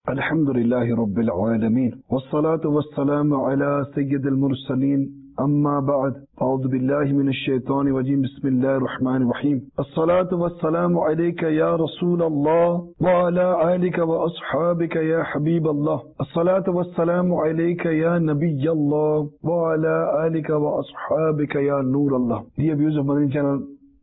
الحمد لله رب العالمين والصلاة والسلام على سيد المرسلين أما بعد أعوذ بالله من الشيطان الرجيم بسم الله الرحمن الرحيم الصلاة والسلام عليك يا رسول الله وعلى آلك وأصحابك يا حبيب الله الصلاة والسلام عليك يا نبي الله وعلى آلك وأصحابك يا نور الله. Dear viewers of Madani channel,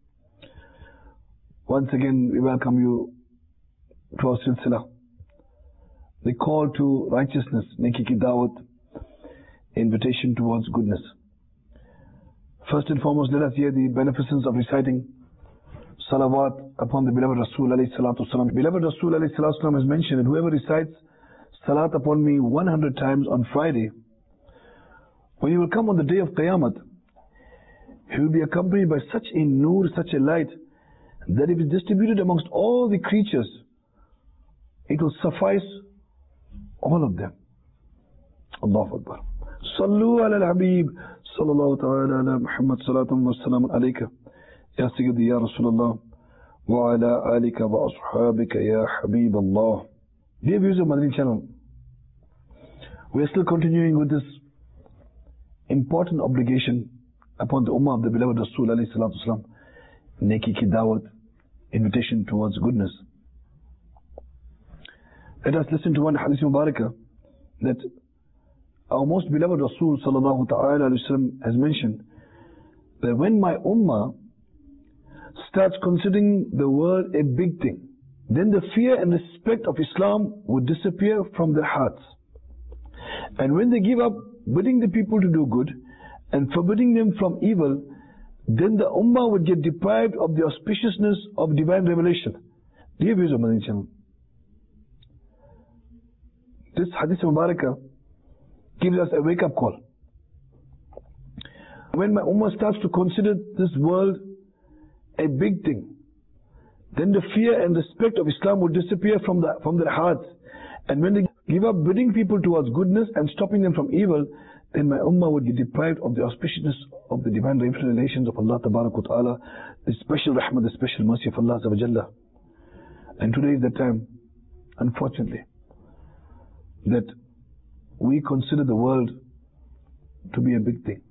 once again we welcome you to our silsila, the call to righteousness, Neki ki Dawat, invitation towards goodness. First and foremost, let us hear the beneficence of reciting salawat upon the beloved Rasul alayhi salatu wasalam. Beloved Rasul alayhi salatu wasalam has mentioned that whoever recites salat upon me 100 times on Friday, when he will come on the day of Qiyamah, he will be accompanied by such a nur, such a light, that if it is distributed amongst all the creatures, it will suffice all of them. Allahu Akbar. Sallu ala al-Habib sallallahu ta'ala ala Muhammad salatum wa salam alayka ya Sayyidi ya Rasulullah wa ala alika wa ashabika ya Habib Allah. Dear viewers of Madani channel, we are still continuing with this important obligation upon the Ummah of the beloved Rasul alayhi salatu wasalam, Neki ki Dawat, invitation towards goodness. Let us listen to one hadith mubarakah that our most beloved Rasul sallallahu ta'ala alayhi wasallam has mentioned, that when my ummah starts considering the world a big thing, then the fear and respect of Islam would disappear from their hearts. And when they give up bidding the people to do good and forbidding them from evil, then the ummah would get deprived of the auspiciousness of divine revelation. Dear viewers of Madani channel, this hadith mubarakah gives us a wake-up call. When my ummah starts to consider this world a big thing, then the fear and respect of Islam will disappear from their hearts. And when they give up bidding people towards goodness and stopping them from evil, then my ummah would get deprived of the auspiciousness of the divine revelations of Allah Tabarak wa Ta'ala, the special rahmah, the special mercy of Allah Azza wa Jalla. And today is the time, unfortunately, that we consider the world to be a big thing.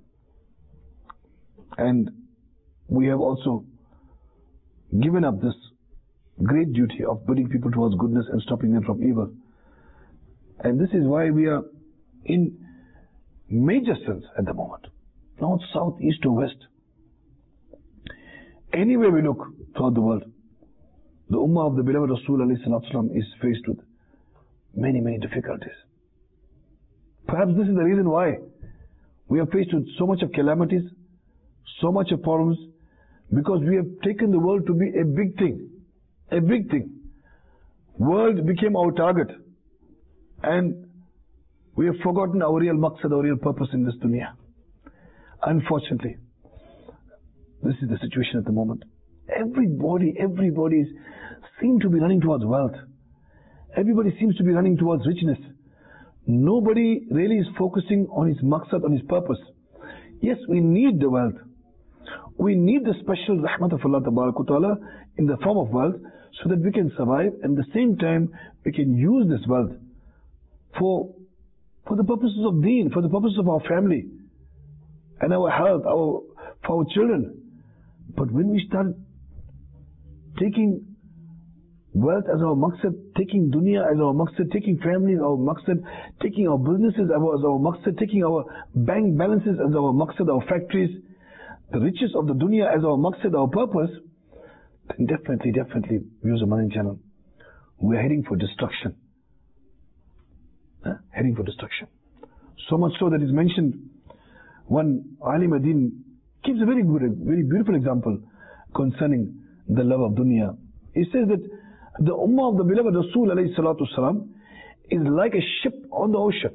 And we have also given up this great duty of bidding people towards goodness and stopping them from evil. And this is why we are in major sins at the moment. North, south, east or west. Anywhere we look throughout the world, the ummah of the beloved Rasul alayhi salatu wasalam is faced with many difficulties. Perhaps this is the reason why we are faced with so much of calamities, so much of problems, because we have taken the world to be a big thing. A big thing. World became our target, and we have forgotten our real maqsad, our real purpose in this dunya. Unfortunately, this is the situation at the moment. Everybody seems to be running towards wealth. Everybody seems to be running towards richness. Nobody really is focusing on his maqsad, on his purpose. Yes, we need the wealth. We need the special rahmat of Allah Ta'ala in the form of wealth, so that we can survive, and at the same time we can use this wealth for the purposes of deen, for the purposes of our family and our health, for our children. But when we start taking wealth as our maqsad, taking dunya as our maqsad, taking family as our maqsad, taking our businesses as our maqsad, taking our bank balances as our maqsad, our factories, the riches of the dunya as our maqsad, our purpose, then definitely, viewers of Madani channel, we are heading for destruction. Heading for destruction. So much so that is mentioned, one Alim Adin gives a very beautiful example concerning the love of dunya. He says that the ummah of the beloved Rasul alayhi salatu wasalam is like a ship on the ocean.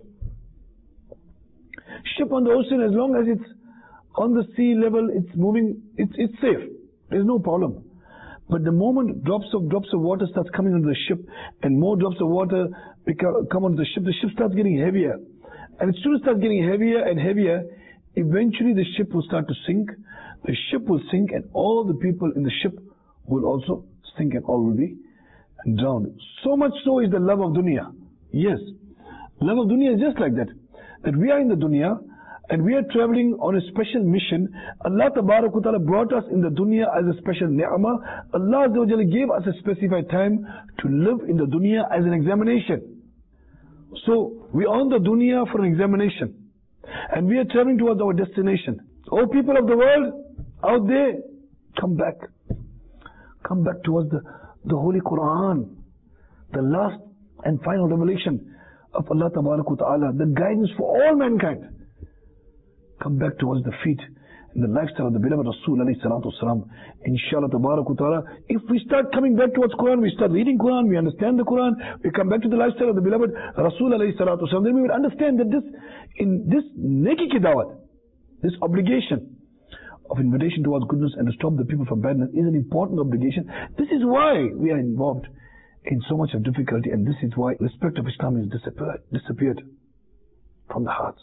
Ship on the ocean, as long as it's on the sea level, it's moving, it's safe. There's no problem. But the moment drops of water starts coming onto the ship, and more drops of water come onto the ship starts getting heavier. And as soon as it starts getting heavier and heavier, eventually the ship will start to sink. The ship will sink, and all the people in the ship will also sink, and all will be drowned. So much so is the love of dunya. Yes. Love of dunya is just like that. That we are in the dunya and we are traveling on a special mission. Allah Ta'ala brought us in the dunya as a special ni'mah. Allah gave us a specified time to live in the dunya as an examination. So we are on the dunya for an examination. And we are traveling towards our destination. Oh people of the world out there, come back. Come back towards the Holy Quran. The last and final revelation of Allah Ta'ala, the guidance for all mankind. Come back towards the feet and the lifestyle of the beloved Rasul alayhi salatu wasalam. Inshallah Ta'ala, if we start coming back towards Quran, we start reading Quran, we understand the Quran, we come back to the lifestyle of the beloved Rasul alayhi salatu wasalam, then we will understand that this neki ki dawat, this obligation of invitation towards goodness and to stop the people from badness is an important obligation. This is why we are involved in so much of difficulty, and this is why respect of Islam is disappeared from the hearts.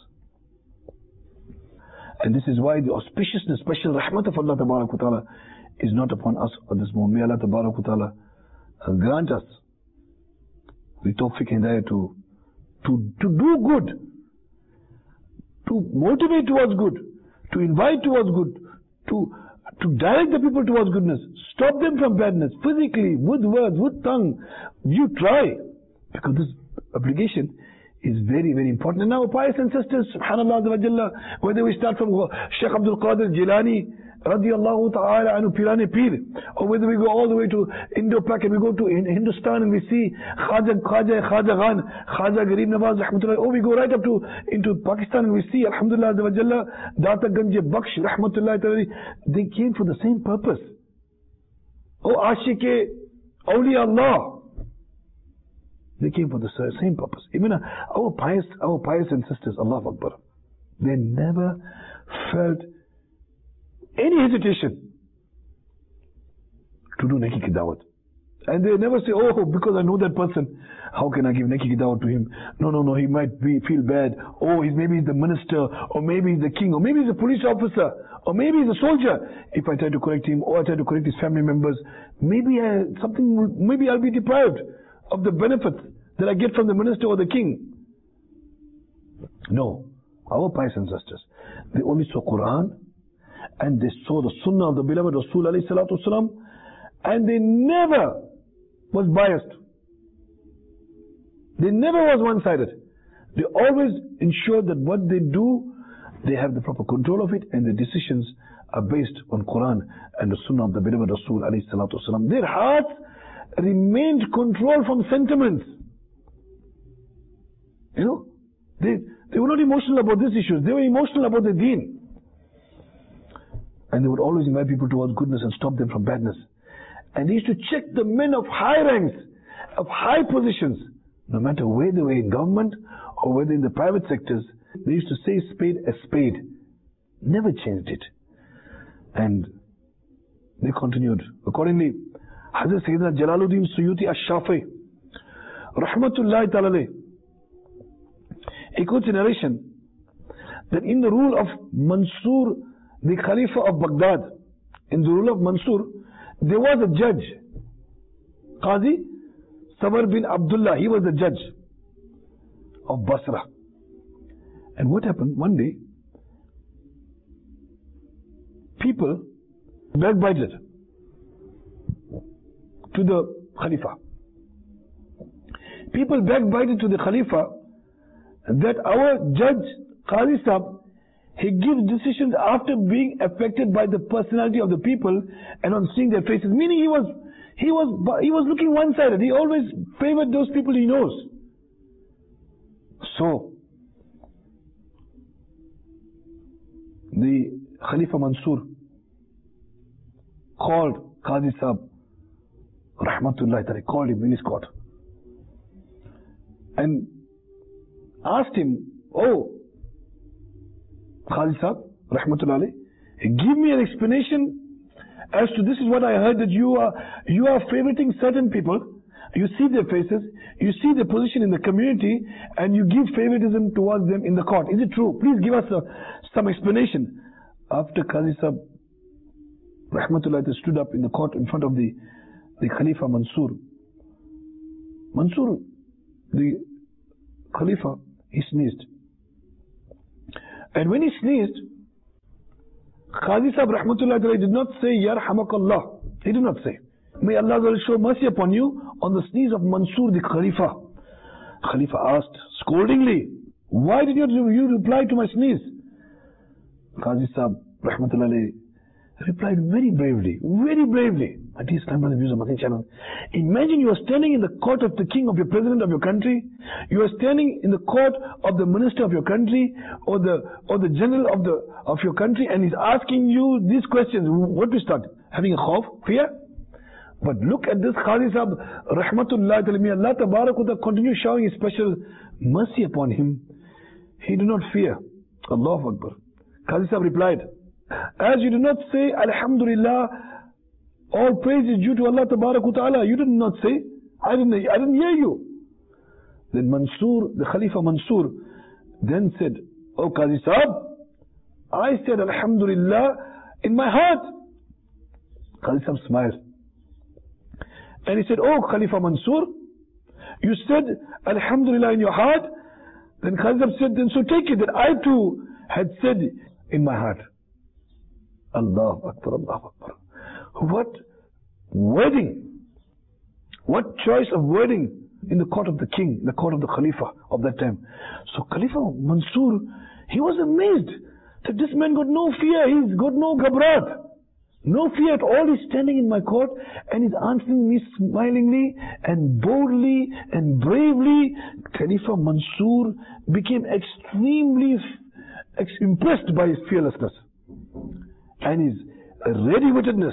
And this is why the auspiciousness, special rahmat of Allah Ta'ala is not upon us at this moment. May Allah Ta'ala grant us the tawfiq and hidayah to do good, to motivate towards good, to invite towards good, to direct the people towards goodness, stop them from badness, physically, with words, with tongue. You try, because this obligation is very, very important. And now, pious ancestors, subhanallah, whether we start from Shaykh Abdul Qadir Jilani, radiyallahu ta'ala anhu, Pirane Pir, or whether we go all the way to Indo-Pak and we go to Hindustan and we see Khaja Khan, Khaja Garib Nawaz, rahmatullah, or we go right up into Pakistan and we see, alhamdulillah, Data Ganje Baksh, rahmatullah, they came for the same purpose. Oh, Ashike, Awliya Allah. They came for the same purpose. Even our pious ancestors, Allahu Akbar, they never felt any hesitation to do neki ki dawat. And they never say, oh, because I know that person, how can I give neki ki dawat to him? No, he might feel bad. Oh, maybe he's the minister, or maybe he's the king, or maybe he's a police officer, or maybe he's a soldier. If I try to correct him, or I try to correct his family members, maybe I'll be deprived of the benefits that I get from the minister or the king. No. Our pious ancestors, they only saw Quran, and they saw the Sunnah of the beloved Rasul alayhi salatu wasalam, and they never was biased. They never was one-sided. They always ensured that what they do, they have the proper control of it, and the decisions are based on Quran and the Sunnah of the beloved Rasul alayhi salatu wasalam. Their hearts remained controlled from sentiments. You know, they were not emotional about these issues. They were emotional about the deen. And they would always invite people towards goodness and stop them from badness. And they used to check the men of high ranks, of high positions, no matter where they were in government or whether in the private sectors. They used to say spade a spade. Never changed it. And they continued. Accordingly, Hazrat Sayyidina Jalaluddin Suyuti Ash-Shafi, rahmatullahi ta'ala, he quotes a narration that in the rule of Mansur, the Khalifa of Baghdad, in the rule of Mansur, there was a judge, Qazi Samar bin Abdullah. He was the judge of Basra. And what happened? One day, people backbited to the Khalifa. People backbited to the Khalifa that our judge, Qazi Sahab, he gives decisions after being affected by the personality of the people and on seeing their faces. Meaning he was looking one-sided. He always favored those people he knows. So, the Khalifa Mansur called Qazi Sahab, rahmatullahi ta'ala, called him in his court and asked him, oh, Qazi Sahab, rahmatullahi, give me an explanation as to this is what I heard, that you are favoriting certain people. You see their faces, you see their position in the community, and you give favoritism towards them in the court. Is it true? Please give us some explanation. After Qazi Sahab, rahmatullahi, stood up in the court in front of the Khalifa Mansur, the Khalifa, he sneezed. And when he sneezed, Qazi Sahib Rahmatullah did not say, Yarhamakallah. He did not say, may Allah show mercy upon you on the sneeze of Mansur the Khalifa. Khalifa asked scoldingly, why did you reply to my sneeze? Qazi Sahib Rahmatullah replied very bravely. And he's time on the views of Madani channel. Imagine you are standing in the court of the king of your president of your country. You are standing in the court of the minister of your country or the general of your country, and he's asking you these questions. What do you start? Having a khawf, fear? But look at this Qazi Sahib Rahmatullah. May Allah Tabarak continue showering His special mercy upon him. He did not fear. Allahu Akbar. Qazi Sahib replied, as you do not say Alhamdulillah, all praise is due to Allah Ta'ala. You did not say, I didn't hear you. Then Mansur, the Khalifa Mansur, then said, oh Qazi Sahib, I said Alhamdulillah in my heart. Qazi Sahib smiled. And he said, oh Khalifa Mansur, you said Alhamdulillah in your heart. Then Qazi Sahib said, then so take it that I too had said in my heart. Allahu Akbar, Allahu Akbar. What wording, what choice of wording in the court of the king, the court of the Khalifa of that time. So Khalifa Mansur, he was amazed that this man got no fear, he's got no ghabrat, no fear at all. He's standing in my court and he's answering me smilingly and boldly and bravely. Khalifa Mansur became extremely impressed by his fearlessness and his ready-wittedness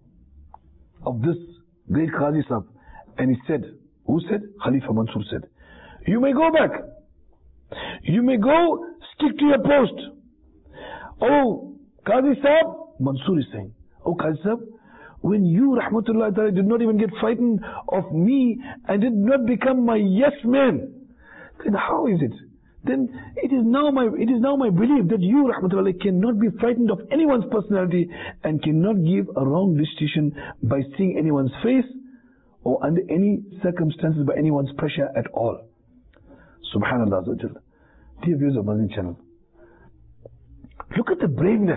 of this great Qazi Sahib. And he said, who said? Khalifa Mansur said, you may go back. You may go, stick to your post. Oh, Qazi Sahib, Mansur is saying, oh Qazi Sahib, when you, Rahmatullah Ta'ala, did not even get frightened of me and did not become my yes man, then how is it? Then it is now my belief that you, Rahmatullah, cannot be frightened of anyone's personality and cannot give a wrong decision by seeing anyone's face or under any circumstances by anyone's pressure at all. Subhanallah. Dear viewers of Madani channel, look at the braveness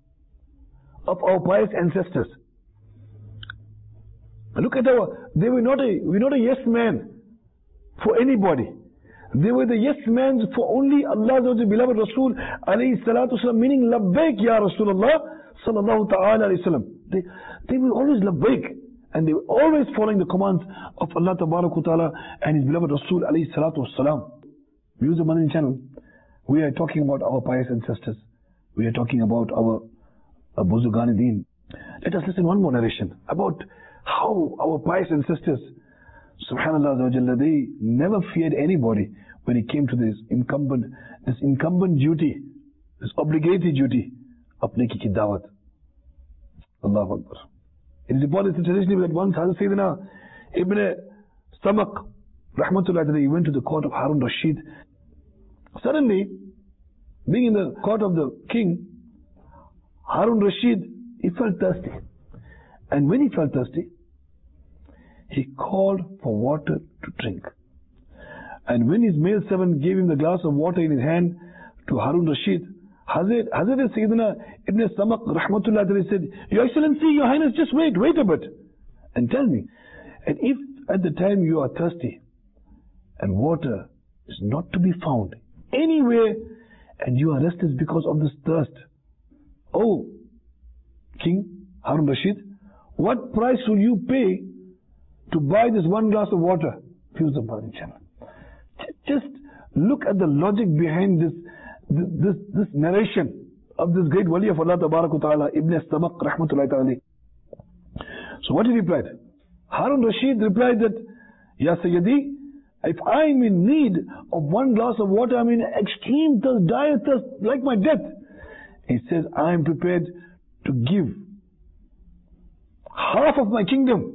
of our pious ancestors. Look at they were not a yes man for anybody. They were the yes men for only Allah's beloved Rasul alayhi salatu wasalam, meaning labbaik ya Rasulullah sallallahu ta'ala alayhi wasallam. They were always labbaik, and they were always following the commands of Allah Ta'ala and His beloved Rasul alayhi salatu wasalam. Viewers of Madani channel, we are talking about our pious ancestors. We are talking about our Buzurgan-e-Deen. Let us listen one more narration about how our pious ancestors, Subhanallah, they never feared anybody when it came to this incumbent duty, this obligatory duty of Neki ki Dawat. Allahu Akbar. It is reported traditionally that once Hazrat Sayyidina Ibn Samaq, Rahmatullah, he went to the court of Harun Rashid. Suddenly, being in the court of the king, Harun Rashid, he felt thirsty. And when he felt thirsty, he called for water to drink. And when his male servant gave him the glass of water in his hand to Harun Rashid, Hazrat Sayyidina Ibn Samaq Rahmatullah said, Your Excellency, Your Highness, just wait a bit and tell me. And if at the time you are thirsty and water is not to be found anywhere and you are restless because of this thirst, oh King Harun Rashid, what price will you pay to buy this one glass of water? Viewers of Madani channel, just look at the logic behind this narration of this great wali of Allah Ta'ala, Ibn Samaq Rahmatullahi Ta'ala. So what did he reply? Harun Rashid replied that, Ya Sayyidi, if I am in need of one glass of water, I am in extreme thirst, dire thirst, like my death. He says, I am prepared to give half of my kingdom.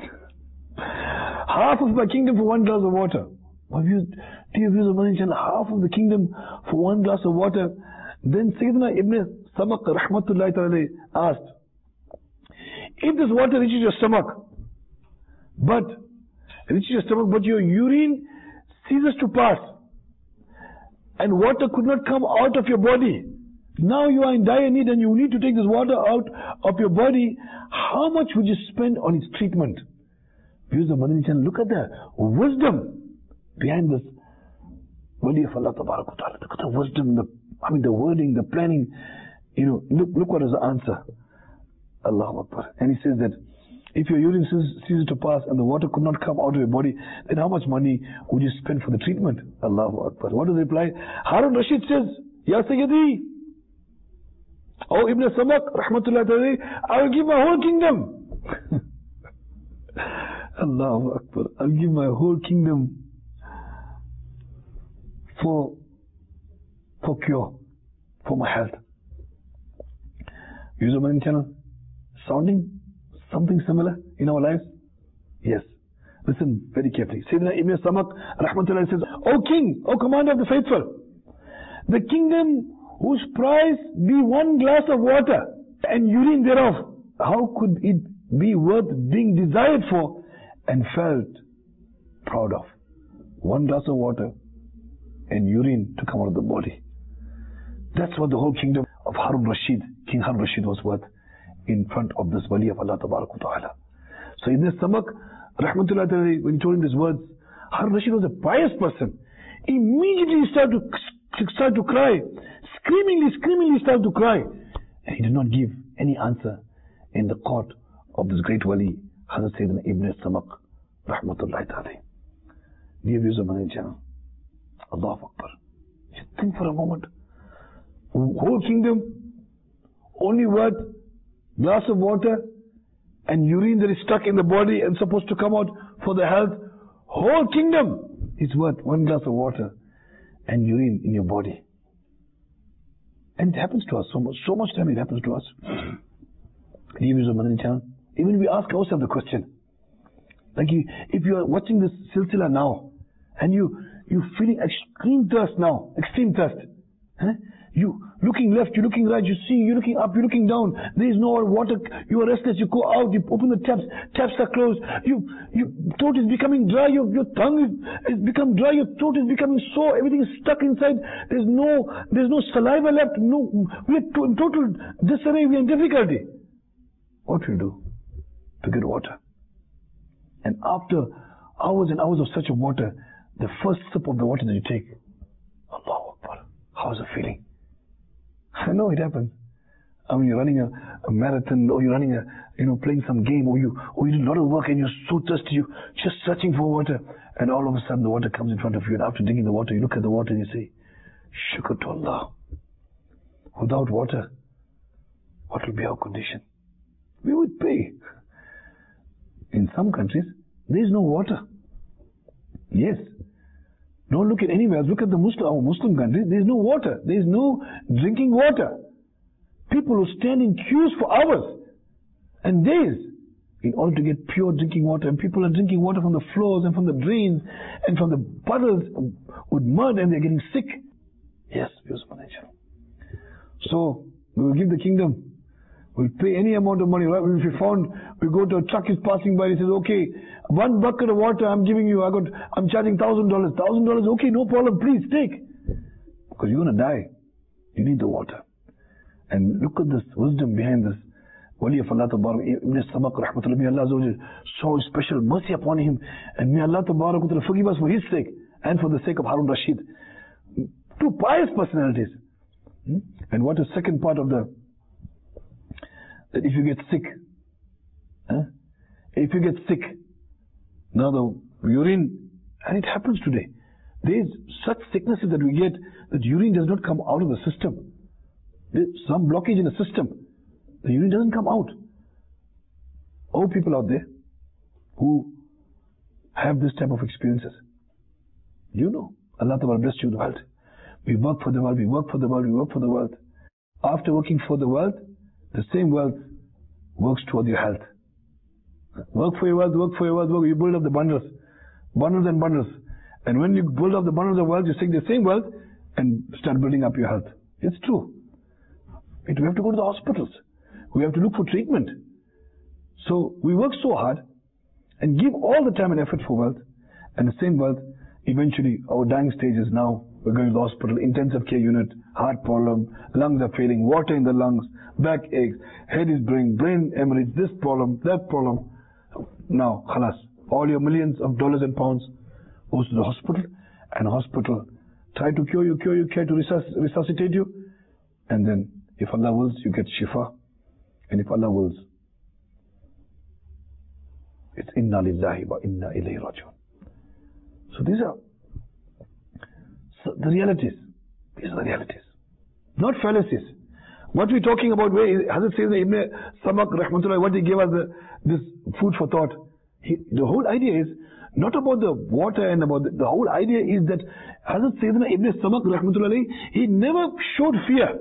Half of my kingdom for one glass of water. Dear viewers of Madani channel, half of the kingdom for one glass of water. Then Sayyidina Ibn Samaq Rahmatullahi Ta'ala asked, if this water reaches your stomach, but your urine ceases to pass, and water could not come out of your body. Now you are in dire need and you need to take this water out of your body. How much would you spend on its treatment? Viewers of Madani Channel, look at the wisdom behind this wali of Allah Ta'ala. Look at the wisdom, the wording, the planning. Look what is the answer. Allahu Akbar. And he says that if your urine ceases to pass and the water could not come out of your body, then how much money would you spend for the treatment? Allahu Akbar. What does he reply? Harun Rashid says, Ya Sayyidi, O Ibn Samak, Rahmatullah Ta'ala, I will give my whole kingdom. Allahu Akbar. I'll give my whole kingdom for cure, for my health. User Madani Channel, sounding something similar in our lives? Yes. Listen very carefully. Sayyidina Ibn Samak, Rahmatullah, says, O King, O Commander of the Faithful, the kingdom whose price be one glass of water and urine thereof, how could it be worth being desired for and felt proud of? One glass of water and urine to come out of the body. That's what the whole kingdom of Harun Rashid, King Harun Rashid, was worth in front of this wali of Allah Ta'ala. So Ibn Samak, Rahmatullah Ta'ala, when he told him these words, Harun Rashid was a pious person. Immediately he started to cry. Screamingly started to cry. And he did not give any answer in the court of this great wali, Hazrat Sayyidina Ibn Samak, Rahmatullah Ta'ala. Dear viewers of Madani Channel, Allahu Akbar. You think for a moment. Whole kingdom, only worth glass of water and urine that is stuck in the body and supposed to come out for the health. Whole kingdom is worth one glass of water and urine in your body. And it happens to us so much time it happens to us. Dear viewers of Madani Channel, even we ask ourselves the question, like if you are watching this silsila now and you're feeling extreme thirst now, extreme thirst. You looking left, you're looking right, you're looking up, you're looking down. There is no water. You are restless. You go out. You open the taps are closed. Your throat is becoming dry. Your tongue is become dry. Your throat is becoming sore. Everything is stuck inside. There's no saliva left. No, we are in total disarray. We are in difficulty. What do you do to get water? And after hours and hours of such a water, the first sip of the water that you take, Allahu Akbar, how's the feeling? I know it happens. I mean, you're running a marathon, or you're running playing some game, or you do a lot of work and you're so thirsty, you're just searching for water, and all of a sudden the water comes in front of you, and after drinking the water, you look at the water and you say, Shukr to Allah. Without water, what will be our condition? We would pay. In some countries, there is no water. Yes. Don't look at anywhere else. Look at our Muslim countries. There is no water. There is no drinking water. People who stand in queues for hours and days in order to get pure drinking water. And people are drinking water from the floors and from the drains and from the puddles with mud, and they're getting sick. Yes, so we will give the kingdom. We'll pay any amount of money. Right? If we go to a truck is passing by, he says, okay, 1 bucket of water I'm giving you. I'm charging $1,000. $1,000, okay, no problem, please take. Because you're going to die. You need the water. And look at this wisdom behind this. Wali of Allah Tabarak, Ibn Samak, Rahmatullah, may Allah show special mercy upon him. And may Allah Tabarak forgive us for his sake and for the sake of Harun Rashid. Two pious personalities. And what is the second part of that if you get sick, now the urine, and it happens today. There is such sicknesses that we get that urine does not come out of the system. There's some blockage in the system. The urine doesn't come out. All people out there who have this type of experiences, you know, Allah Ta'ala bless you with wealth. We work for the world, we work for the world, we work for the world. After working for the world, the same wealth works toward your health. Work for your wealth, work for your wealth, work. You build up the bundles and bundles. And when you build up the bundles of wealth, you take the same wealth and start building up your health. It's true. We have to go to the hospitals. We have to look for treatment. So we work so hard and give all the time and effort for wealth, and the same wealth, eventually our dying stage is now We're going to the hospital, intensive care unit, heart problem, lungs are failing, water in the lungs, back aches, head is brain hemorrhage, this problem, that problem. Now, khalas, all your millions of dollars and pounds goes to the hospital, and hospital try to cure you, try to resuscitate you, and then if Allah wills, you get shifa, and if Allah wills, it's inna lillahi wa inna ilayhi raji'un. So these are the realities. These are the realities, not fallacies. What we're talking about, where Hazrat Sayyidina Ibn Samak rahmatullah, what he gave us this food for thought. The whole idea is not about the water and about the whole idea is that Hazrat Sayyidina Ibn Samak rahmatullah, he never showed fear.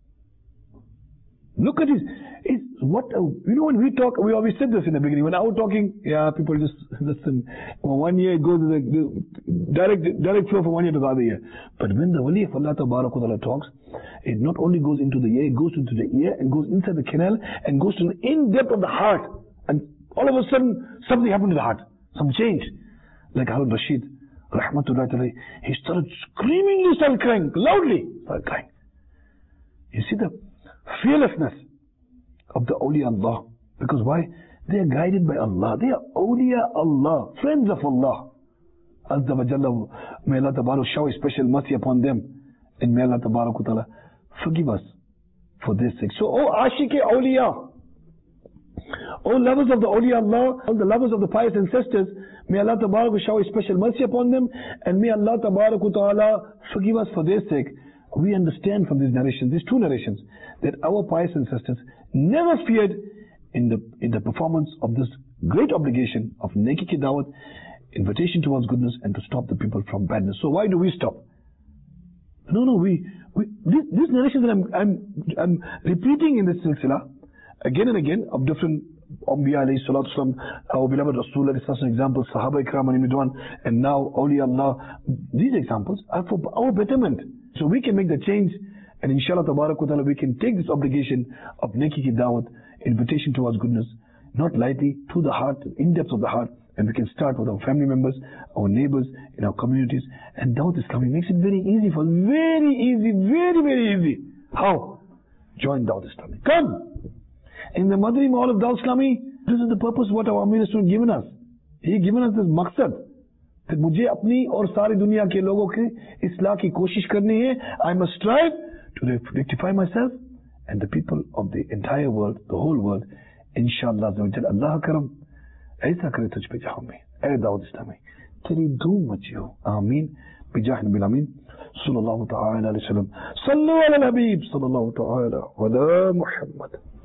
Look at when we talk, we always said this in the beginning. When I was talking, people just listen. 1 year it goes to the direct flow from 1 year to the other year. But when the Wali of Allah Ta'ala talks, it not only goes into the ear, it goes into the ear and goes inside the canal and goes to the in-depth of the heart. And all of a sudden, something happened to the heart. Some change. Like Harun Rashid, rahmatullahi alayhi, he started screaming, he started crying, loudly, started crying. You see the fearlessness of the awliya Allah. Because why? They are guided by Allah. They are awliya Allah, friends of Allah. Azza wa Jalla, may Allah Tabarak shower special mercy upon them. And may Allah Tabarak Ta'ala forgive us for their sake. So, oh Ashiki awliya, oh lovers of the awliya Allah, all the lovers of the pious ancestors, may Allah Tabarak shower special mercy upon them. And may Allah Tabarak Ta'ala forgive us for their sake. We understand from these narrations, these two narrations, that our pious ancestors never feared in the performance of this great obligation of Neki ki Dawat, invitation towards goodness, and to stop the people from badness. So why do we stop? No, these narrations that I'm repeating in this silsila again and again of different Anbiya alayhi salatu wasalam, our beloved Rasul alayhi salatu examples, Sahaba Ikram and Ridwan, and now Awliya Allah. These examples are for our betterment. So we can make the change, and inshallah tabarak wa ta'ala, we can take this obligation of Neki ki Dawat, invitation towards goodness, not lightly, to the heart, in depth of the heart, and we can start with our family members, our neighbors, in our communities. And Dawat Islami makes it very easy for us. Very easy, very, very easy. How? Join Dawat Islami. Come! In the Madri Mall of Dawat Islami, this is the purpose what our Amir has given us. He given us this maqsad. that मुझे अपनी और सारी दुनिया के लोगों के इस्लाह की कोशिश करनी है. I must strive to rectify myself and the people of the entire world, the whole world. इंशाअल्लाह अल्लाह करम ऐसा करे तुझ पे जहां में ऐ दाऊद इस्लामी तेरी धूम मची हो. आमीन बिजाह नबी आमीन सल्लल्लाहु तआला अलैहि वसल्लम. सल्लु अला नबी सल्लल्लाहु तआला अला मुहम्मद.